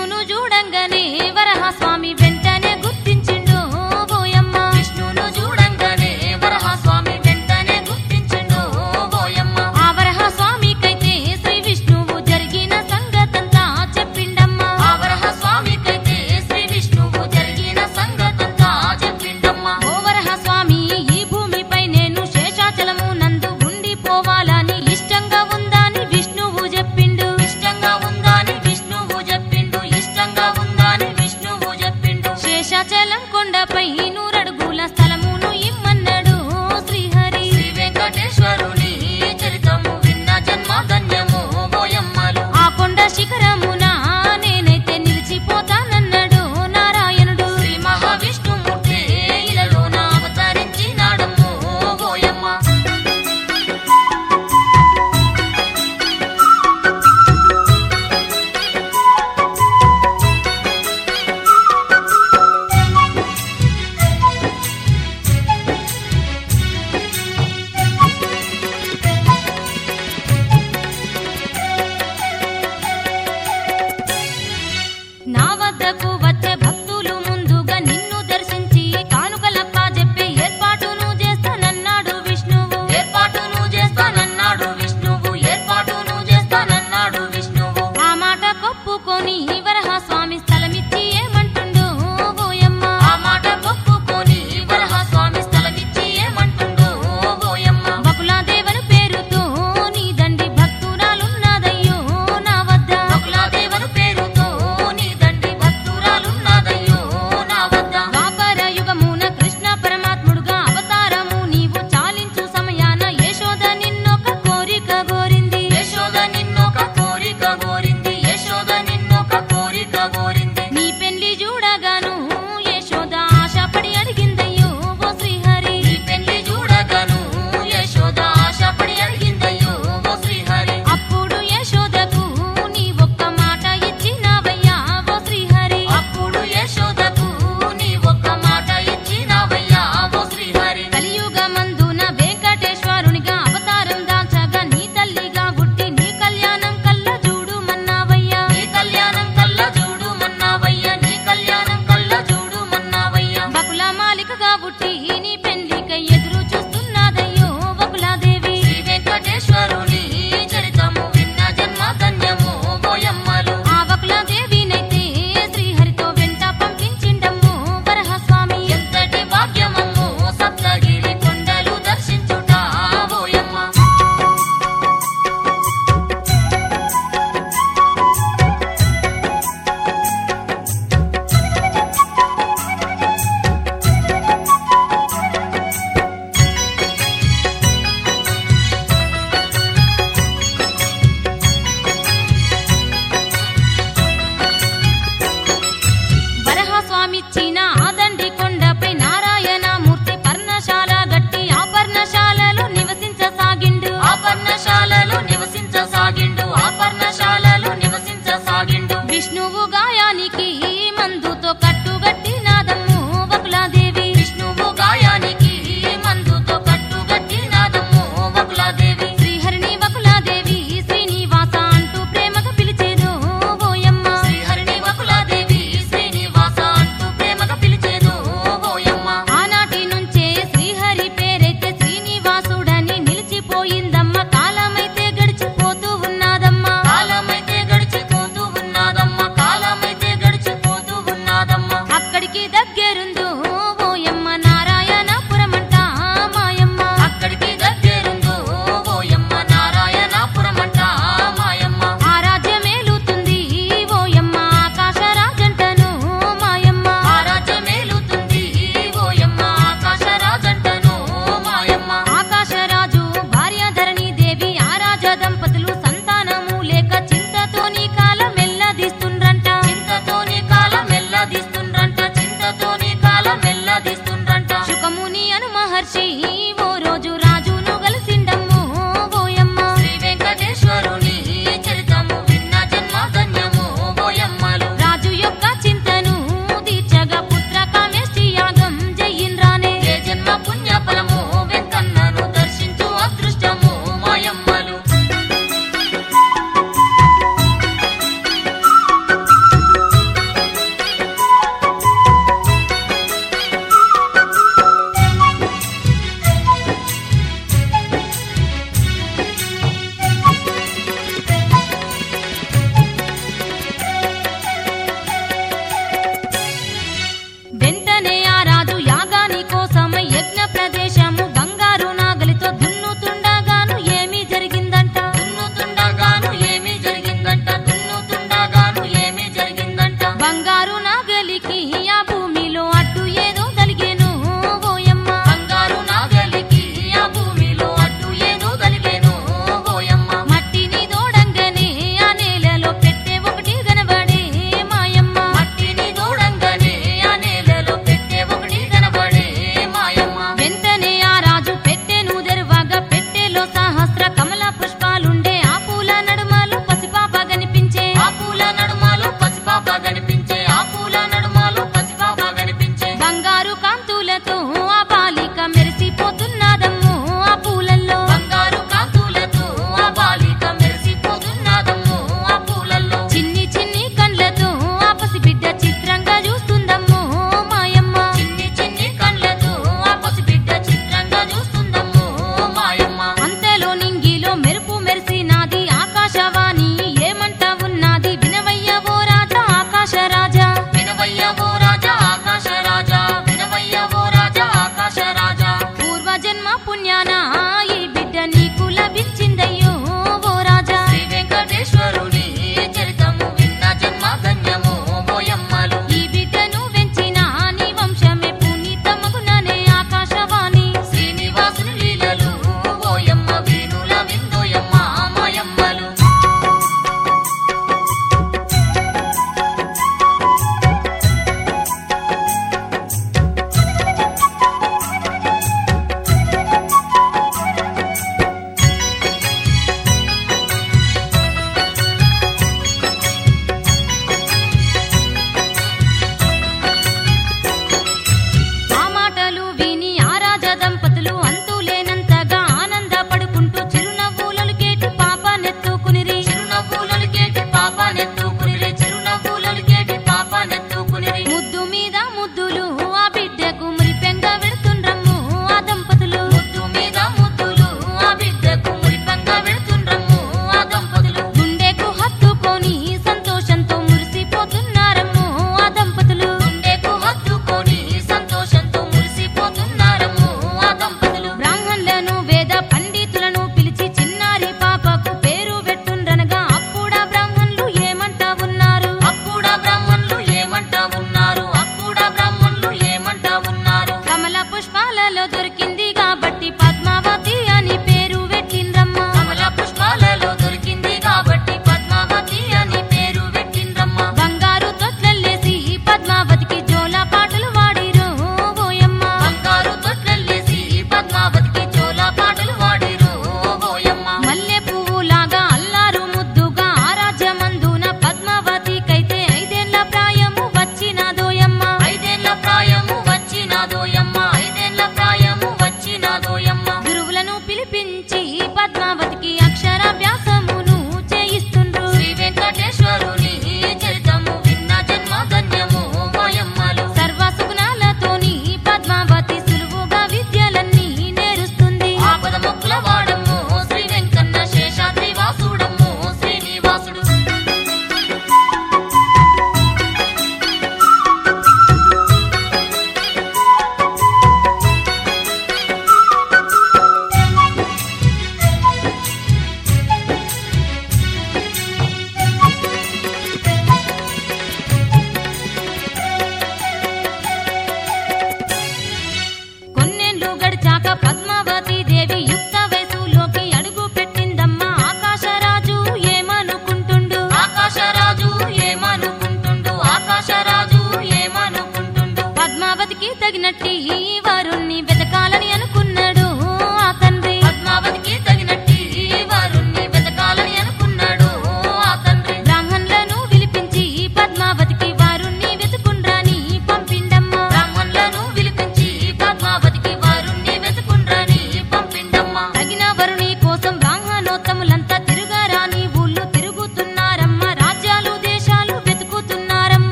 విష్ణును చూడంగానే వరహాస్వామి వెంటనే గుర్తించిండు ఓయమ్మ. విష్ణును చూడంగానే వరహాస్వామి వెంటనే గుర్తించిండు ఓయమ్మ. ఆ వరహాస్వామికైతే శ్రీ విష్ణువు జరిగిన సంగతంతా చెప్పిండమ్మ. ఆ వరహాస్వామికైతే శ్రీ విష్ణువు జరిగిన సంగతంతా చెప్పిండమ్మ. ఓ వరహాస్వామి, ఈ భూమిపై నేను శేషాచలము నందు ఉండిపోవాలని ఇష్టంగా ఉందని విష్ణువు చెప్పిండు. ఇష్టంగా ఉందని విష్ణువు చెప్పిండు. ఇష్టంగా ఉందని విష్ణువు చెప్పిండు. శేషాచలం కొండపై 100 అడుగుల స్థలమును ఇమ్మన్నాడు శ్రీహరి. శ్రీ వెంకటేశ్వరుని చరితము విన్న జన్మ ధన్యము ఓయమ్మలు. ఆ కొండ శిఖరమున నేనైతే నిలిచిపోతానన్నాడు నారాయణుడు. శ్రీ మహావిష్ణుమూర్తి ఇలలోన అవతరించినాడమ్మో ఓయమ్మ. నా వద్దకు వచ్చే భక్తులు ముందుగా నిన్ను దర్శించి కానుకలప్ప చెప్పే ఏర్పాటును చేస్తానన్నాడు విష్ణువు. ఏర్పాటును చేస్తానన్నాడు విష్ణువు. ఏర్పాటును చేస్తానన్నాడు విష్ణువు. ఆ మాట కొప్పుకొని వరహాస్వామి స్థలమిచ్చి ఏమంటుండు ఓయమ్మ. ఆ మాట కొప్పుకొని వరహాస్వామి స్థలమిచ్చి ఏమంటుండు ఓయమ్మ. బకులాదేవను పేరుతో నీ దండి భక్తురాలున్నదయ్యో నా వద్ద. బకులాదేవను పేరుతో నీ దండి భక్తురాలున్నదయ్యో నా వద్ద. ద్వాపర యుగమున కృష్ణ పరమాత్ముడుగా అవతారము నీవు చాలించు సమయాన యశోద నిన్నొక కోరిక కోరింది. యశోద నిన్నొక కోరిక కోరింది. యశోద నిన్నొక కోరిక కోరింది. నీ పెళ్లి చూడగాను యశోద ఆశపడి అడిగిందయ్యో ఓ శ్రీహరి. నీ పెళ్లి చూడగాను యశోద ఆశపడి అడిగిందయ్యో ఓ శ్రీహరి. అప్పుడు యశోదకు నీ ఒక్క మాట ఇచ్చినావయ్యా ఓ శ్రీహరి. అప్పుడు యశోదకు నీ ఒక్క మాట ఇచ్చినావయ్యా ఓ శ్రీహరి. కలియుగమందున వెంకటేశ్వరునిగా అవతారం దాల్చగా నీ తల్లిగా పుట్టి నీ కళ్యాణం కళ్ళ చూడుమన్నావయ్యా. నీ కళ్యాణం కళ్ళ చూడుమన్నావయ్యా. నీ కళ్యాణం కళ్ళ చూడుమన్నావయ్యా. బకుల మాలికగా పుట్టి నీ పెళ్లికై ఎదురు చూస్తున్నదయ్యో బకులాదేవి. శ్రీ వెంకటేశ్వరుని చరితము విన్న జన్మ ధన్యము ఓయమ్మలు. ఆ బకులాదేవినైతే శ్రీహరితో వెంట పంపించిండమ్ము వరహాస్వామి. ఎంతటి భాగ్యమమ్ము సప్తగిరి కొండలు దర్శించుట ఓయమ్మ. వరహాస్వామిచ్చిన ఆ దండి కొండపై నారాయణమూర్తి పర్ణశాల గట్టి ఆ పర్ణశాలలో నివసించసాగిండు. ఆ పర్ణశాలలో నివసించసాగిండు. ఆ పర్ణశాలలో నివసించసాగిండు. విష్ణువు గాయానికి మందుతో కట్టుగట్టినాదమ్ము బకులాదేవి. విష్ణువు గాయానికి మందుతో కట్టుగట్టినాదమ్ము బకులాదేవి. శ్రీహరిని బకులాదేవి శ్రీనివాస అంటూ ప్రేమగా పిలిచేదు ఓయమ్మ. శ్రీహరిని బకులాదేవి శ్రీనివాస అంటూ ప్రేమగా పిలిచేదు ఓయమ్మ. ఆనాటి నుంచే శ్రీహరి పేరైతే శ్రీనివాసుడని నిలిచిపోయిందమ్మ. కాలమైతే గడిచిపోతూ ఉన్నదమ్మ. కాలమైతే గడిచిపోతూ ఉన్నదమ్మ. కాలమైతే గడిచిపోతూ ఉన్నదమ్మ. బంగారు నాగ